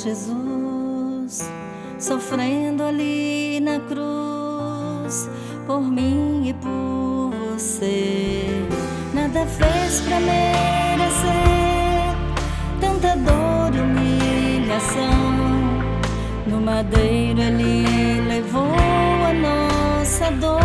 Jesus, sofrendo ali na cruz, por mim e por você. Nada fez pra merecer tanta dor e humilhação. No madeiro ele levou a nossa dor.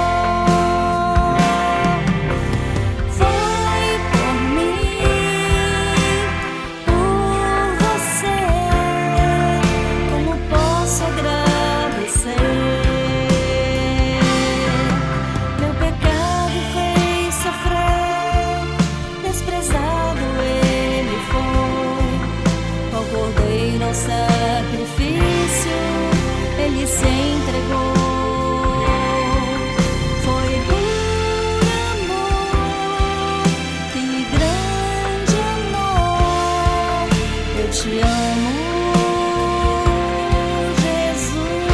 Ao sacrifício ele se entregou. Foi por amor, que grande amor. Eu te amo, Jesus.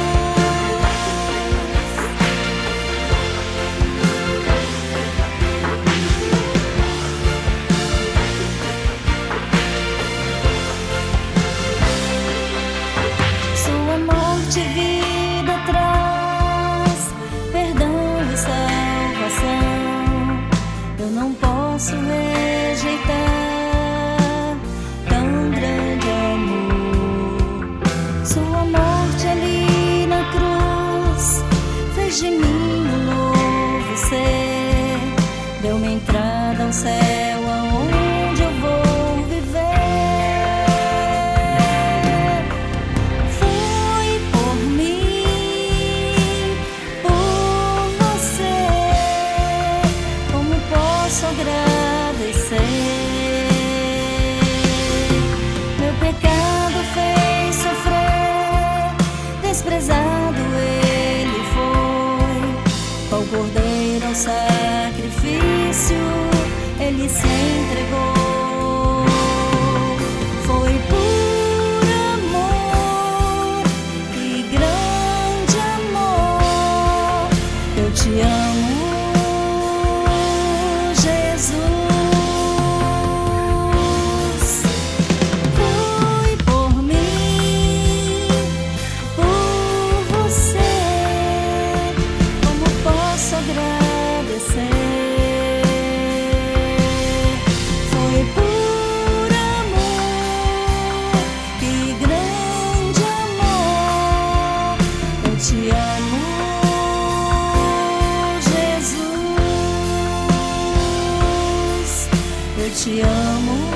De vida traz perdão e salvação. Eu não posso rejeitar tão grande amor. Sua morte ali na cruz fez de mim um novo ser. Deu-me entrada ao céu, aonde eu vou viver. Agradecer. Meu pecado fez sofrer, desprezado ele foi. Qual cordeiro ao sacrifício ele se entregou. Foi por amor, que grande amor. Eu te amo, te amo, Jesus. Eu te amo.